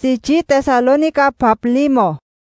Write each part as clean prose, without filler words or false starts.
1 Tesalonika bab 5.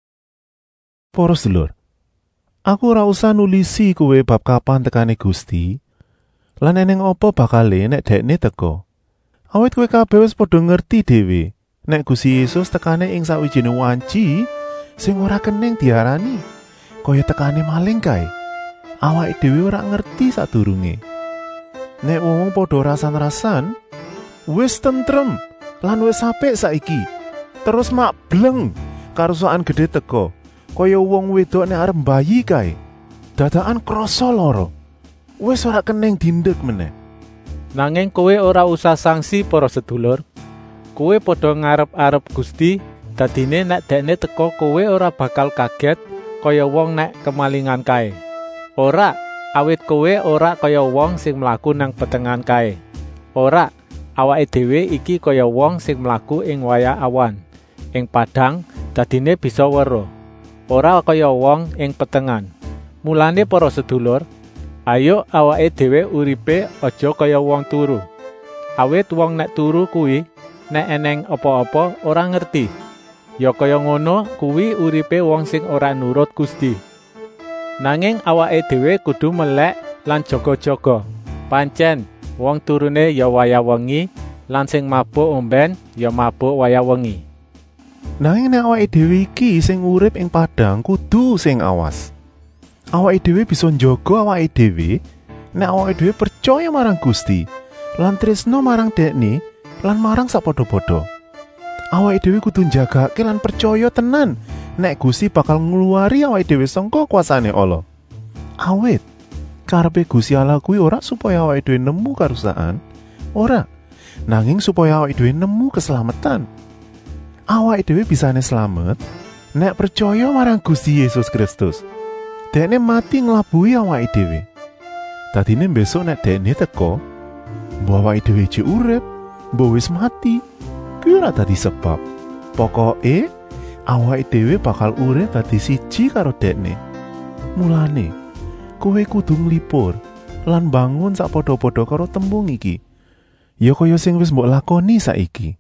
Para sedulur, aku ora usah nulisi kowe bab kapan tekane Gusti, lan eneng apa bakale nek dekne teka. Awit kowe kabeh wis padha ngerti dhewe, nek Gusti Yesus tekane ing sawijining wanci sing ora keneng diarani, kaya tekane maling kae. Awake dhewe ora ngerti sadurunge. Nek wong padha rasan-rasan, wis tentrem lan wis apik saiki. Terus mak bleng karusakan gedhe teka, kaya wong wedok nek arep bayi kae. Dadakan krasa lara. Wis ora keneng dindek meneh. Nanging kowe ora usah sangsi para sedulur. Kowe padha ngarep-arep Gusti, dadine nek dekne teka kowe ora bakal kaget kaya wong nek kemalingan kae. Ora, awit kowe ora kaya wong sing mlaku nang petengan kae. Ora, awake dhewe iki kaya wong sing mlaku ing wayah awan. Ing padang dadine bisa weruh. Ora kaya wong ing petengan. Mulane para sedulur, ayo awake dhewe uripe aja kaya wong turu. Awit wong nek turu kuwi nek eneng apa-apa ora ngerti. Ya kaya ngono kuwi uripe wong sing ora nurut Gusti. Nanging awake dhewe kudu melek lan jaga-jaga. Pancen wong turune ya wayah wengi lan sing mabuk omben ya mabuk wayah wengi. Nanging nek awake dhewe iki sing urip ing padang kudu sing awas. Awake dhewe bisa njaga awake dhewe nek awake dhewe percaya marang Gusti lan tresno marang Dekne lan marang sapadha-padha. Awake dhewe kudu njagake lan percaya tenan nek Gusti bakal ngluwari awake dhewe saka kuasane Allah. Awit karepe Gusti Allah kuwi ora supaya awake dhewe nemu karusakan, ora, nanging supaya awake dhewe nemu keselamatan. Awake dhewe bisane slamet nek percaya marang Gusti Yesus Kristus. Dekne mati nglabuhi awake dhewe. Dadine besok nek dekne teka, mbok awake dhewe jek urip, mbok wis mati, kuwi ora dadi sebab. Pokoke awake dhewe bakal urip dadi siji karo dekne. Mulane kowe kudu nglipur lan bangun sapadha-padha karo tembung iki. Ya kaya sing wis mbok lakoni saiki.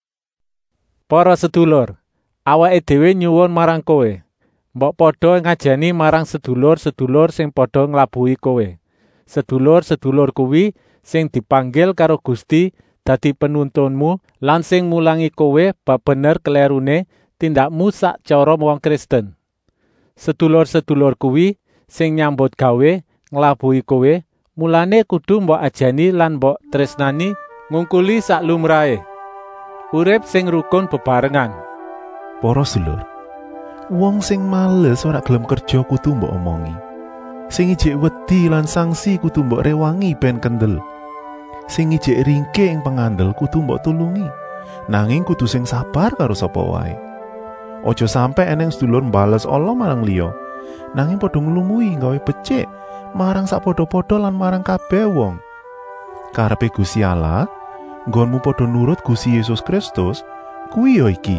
Para sedulur, awake dhewe nyuwun marang kowe, mbok padha ngajeni marang sedulur-sedulur sing padha nglabuhi kowe. Sedulur-sedulur kuwi sing dipanggil karo Gusti dadi penuntunmu lan sing mulangi kowe bab bener klerune tindakmu sak cara wong Kristen. Sedulur-sedulur kuwi sing nyambut gawe nglabuhi kowe, mulane kudu mbok ajeni lan mbok tresnani ngungkuli sak lumrahe. Urip sing rukun bebarengan. Para sedulur, wong sing males ora gelem kerja kudu mbok omongi. Sing ijek wedi lan sangsi kudu mbok rewangi ben kendel. Sing ijek ringke ing pangandel kudu mbok tulungi. Nanging kudu sing sabar karo sapa wae. Aja sampe eneng sedulur mbales Allah marang liya, nanging padha nglumui gawe becik marang sapadha-padha lan marang kabeh wong. Karepe Gusti Allah, nggonmu padha nurut Gusti Yesus Kristus, kuwi ya iki.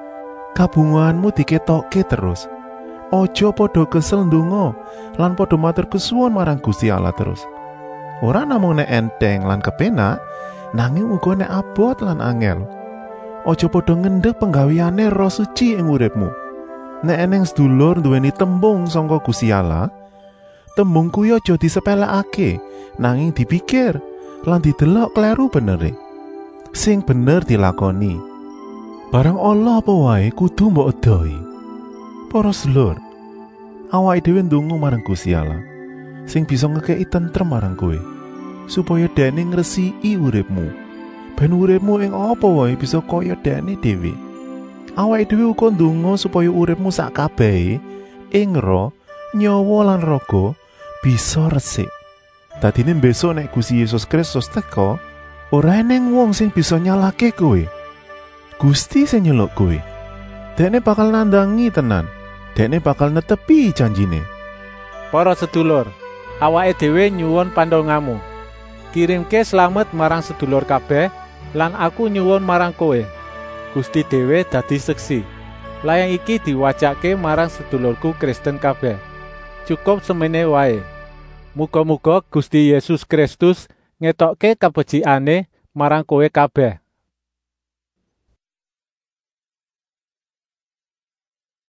Kabunganmu diketokke terus. Aja padha kesel ndonga lan padha matur kesuwun marang Gusti Allah terus. Ora namung nek enteng lan kepenak, nanging uga nek abot lan angel. Aja padha ngendhek penggaweane Roh Suci ing uripmu. Nek eneng sedulur duweni tembung saka Gusti Allah, tembung kuwi aja disepelekake, nanging dipikir lan didelok kleru benere. Sing bener dilakoni. Barang Allah apa wae kudu mbok edohi. Para sedulur, awake dhewe ndonga marang Gusti Allah sing bisa ngekeki tentrem marang kowe, supaya Dene ngresiki uripmu. Ben uripmu ing apa wae bisa kaya Dene dhewe. Awake dhewe uga ndonga supaya uripmu sak kabehe ing roh, nyawa lan raga bisa resik. Dadine besok nek Gusti Yesus Kristus teka, ora eneng wong sing bisa nyalake kowe. Gusti sing nyeluk kowe. Dekne bakal nandangi tenan. Dekne bakal netepi janjine. Para sedulur, awake dhewe nyuwun pandongamu. Kirimke slamet marang sedulur kabeh lan aku nyuwun marang kowe. Gusti dhewe dadi seksi. Layang iki diwacake marang sedulurku Kristen kabeh. Cukup semene wae. Muga-muga Gusti Yesus Kristus ngetokke kabecikane marang kowe kabeh.